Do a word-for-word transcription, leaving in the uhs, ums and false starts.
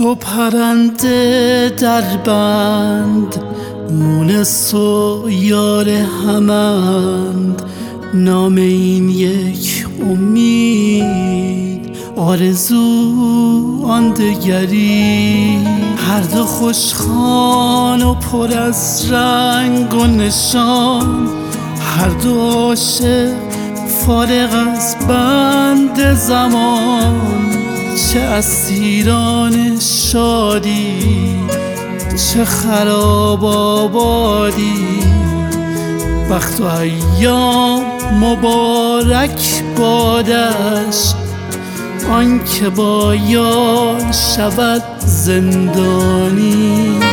دو پرنده در بند، مونس و یار همند. نام این یک امید، آرزو آن دگری. هر دو خوشخوان و پر از رنگ و نشان، هر دو عاشق فارغ از بند زمان. چه اسیران شادی، چه خراب آبادی. بخت و ایام مبارک بادش، آن که با یار شود زندانی.